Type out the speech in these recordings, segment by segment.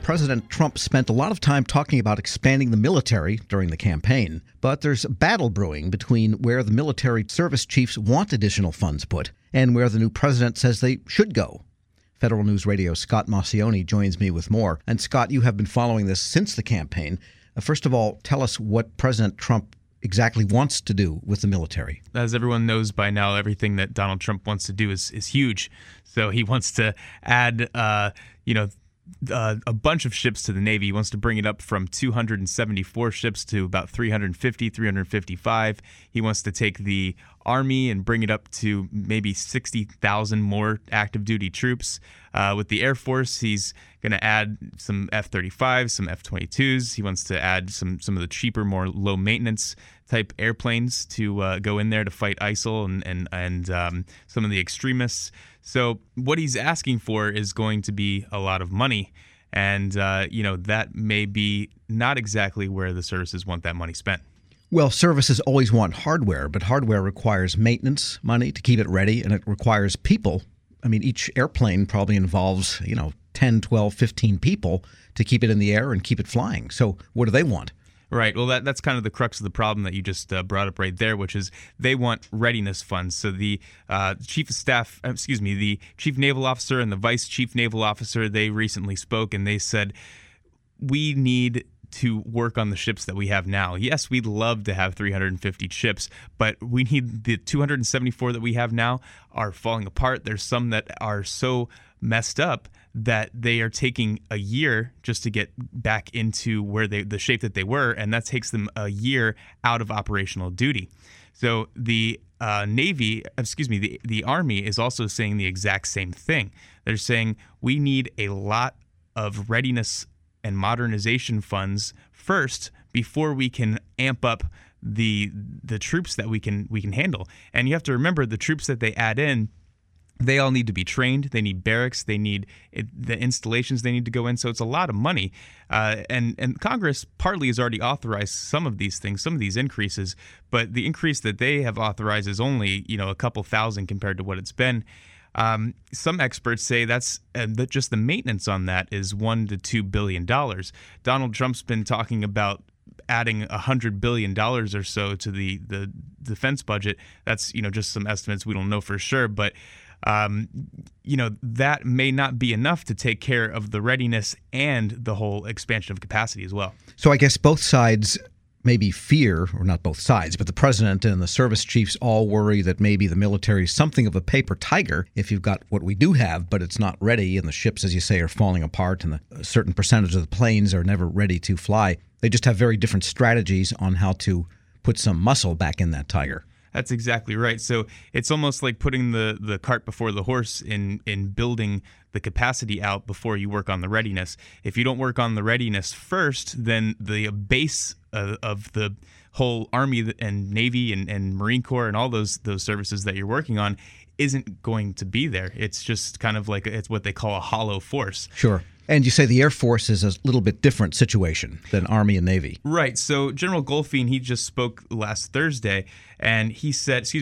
President Trump spent a lot of time talking about expanding the military during the campaign, but there's a battle brewing between where the military service chiefs want additional funds put and where the new president says they should go. Federal News Radio's Scott Maucione joins me with more. And Scott, you have been following this since the campaign. First of all, tell us what President Trump exactly wants to do with the military. As everyone knows by now, everything that Donald Trump wants to do is huge. So he wants to add, a bunch of ships to the Navy. He wants to bring it up from 274 ships to about 350, 355. He wants to take the Army and bring it up to maybe 60,000 more active duty troops. With the Air Force, he's going to add some F-35s, some F-22s. He wants to add some of the cheaper, more low maintenance type airplanes to go in there to fight ISIL and some of the extremists. So what he's asking for is going to be a lot of money. And, that may be not exactly where the services want that money spent. Well, services always want hardware, but hardware requires maintenance money to keep it ready, and it requires people. I mean, each airplane probably involves, 10, 12, 15 people to keep it in the air and keep it flying. So what do they want? Right. Well, that's kind of the crux of the problem that you just brought up right there, which is they want readiness funds. So the the chief naval officer and the vice chief naval officer, they recently spoke and they said, we need to work on the ships that we have now. Yes, we'd love to have 350 ships, but we need the 274 that we have now are falling apart. There's some that are so messed up that they are taking a year just to get back into where the shape that they were, and that takes them a year out of operational duty. So the the Army is also saying the exact same thing. They're saying we need a lot of readiness and modernization funds first before we can amp up the troops that we can handle. And you have to remember the troops that they add in, they all need to be trained. They need barracks. They need the installations they need to go in. So it's a lot of money. And Congress partly has already authorized some of these things, some of these increases. But the increase that they have authorized is only, a couple thousand compared to what it's been. Some experts say that just the maintenance on that is $1 to $2 billion. Donald Trump's been talking about adding $100 billion or so to the defense budget. That's, just some estimates. We don't know for sure. But that may not be enough to take care of the readiness and the whole expansion of capacity as well. So I guess both sides maybe fear, or not both sides, but the president and the service chiefs all worry that maybe the military is something of a paper tiger if you've got what we do have, but it's not ready, and the ships, as you say, are falling apart, and a certain percentage of the planes are never ready to fly. They just have very different strategies on how to put some muscle back in that tiger. That's exactly right. So it's almost like putting the cart before the horse in building the capacity out before you work on the readiness. If you don't work on the readiness first, then the base of the whole Army and Navy and Marine Corps and all those services that you're working on isn't going to be there. It's just kind of like it's what they call a hollow force. Sure. And you say the Air Force is a little bit different situation than Army and Navy. Right. So General Goldfein, he just spoke last Wednesday, and he's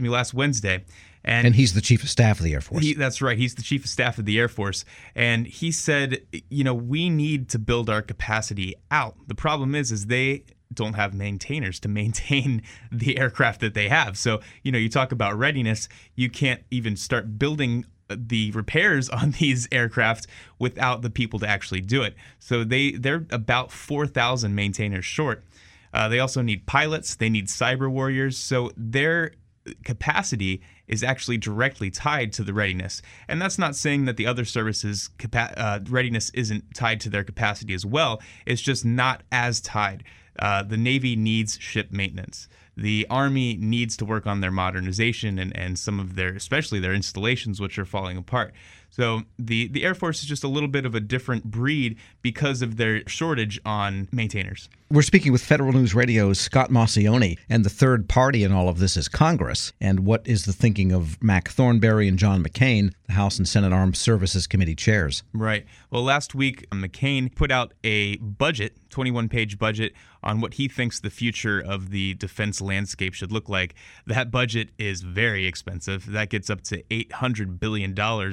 the Chief of Staff of the Air Force. That's right. He's the Chief of Staff of the Air Force. And he said, we need to build our capacity out. The problem is they don't have maintainers to maintain the aircraft that they have. So, you talk about readiness, you can't even start building the repairs on these aircraft without the people to actually do it. So they're about 4,000 maintainers short. They also need pilots. They need cyber warriors. So their capacity is actually directly tied to the readiness. And that's not saying that the other services' readiness isn't tied to their capacity as well. It's just not as tied. The Navy needs ship maintenance. The Army needs to work on their modernization and some of especially their installations, which are falling apart. So the Air Force is just a little bit of a different breed because of their shortage on maintainers. We're speaking with Federal News Radio's Scott Maucione, and the third party in all of this is Congress. And what is the thinking of Mac Thornberry and John McCain, the House and Senate Armed Services Committee chairs? Right. Well, last week, McCain put out a budget, 21-page budget, on what he thinks the future of the defense landscape should look like. That budget is very expensive. That gets up to $800 billion once you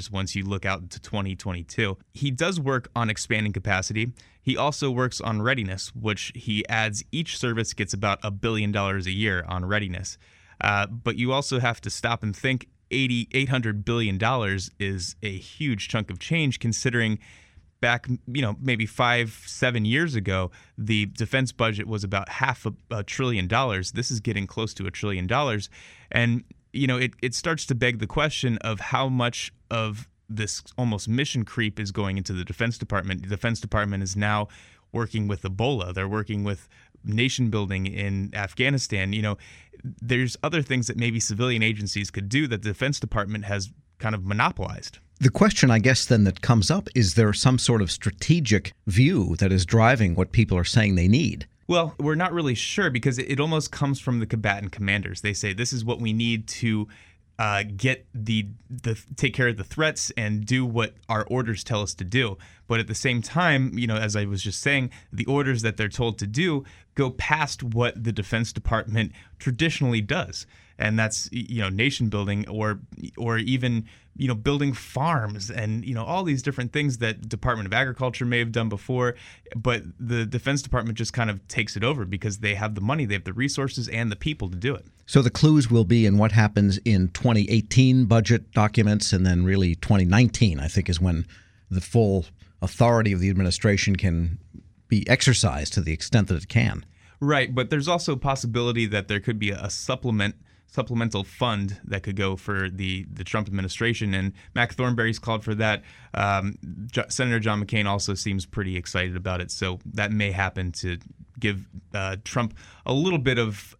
you look out to 2022. He does work on expanding capacity. He also works on readiness, which he adds each service gets about $1 billion a year on readiness. But you also have to stop and think $800 billion is a huge chunk of change, considering back, maybe 5-7 years ago, the defense budget was about $500 billion. This is getting close to $1 trillion. And, it starts to beg the question of how much of this almost mission creep is going into the Defense Department. The Defense Department is now working with Ebola. They're working with nation building in Afghanistan. There's other things that maybe civilian agencies could do that the Defense Department has kind of monopolized. The question, I guess, then that comes up, is there some sort of strategic view that is driving what people are saying they need? Well, we're not really sure, because it almost comes from the combatant commanders. They say this is what we need to get the take care of the threats and do what our orders tell us to do. But at the same time, as I was just saying, the orders that they're told to do go past what the Defense Department traditionally does. And that's, nation building or even, building farms and, all these different things that Department of Agriculture may have done before. But the Defense Department just kind of takes it over because they have the money, they have the resources and the people to do it. So the clues will be in what happens in 2018 budget documents, and then really 2019, I think, is when the full authority of the administration can be exercised to the extent that it can. Right, but there's also a possibility that there could be a supplemental fund that could go for the Trump administration, and Mac Thornberry's called for that. Senator John McCain also seems pretty excited about it, so that may happen to give Trump a little bit of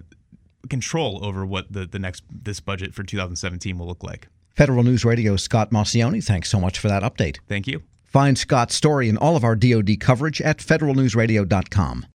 control over what this budget for 2017 will look like. Federal News Radio's Scott Maucione, thanks so much for that update. Thank you. Find Scott's story and all of our DoD coverage at federalnewsradio.com.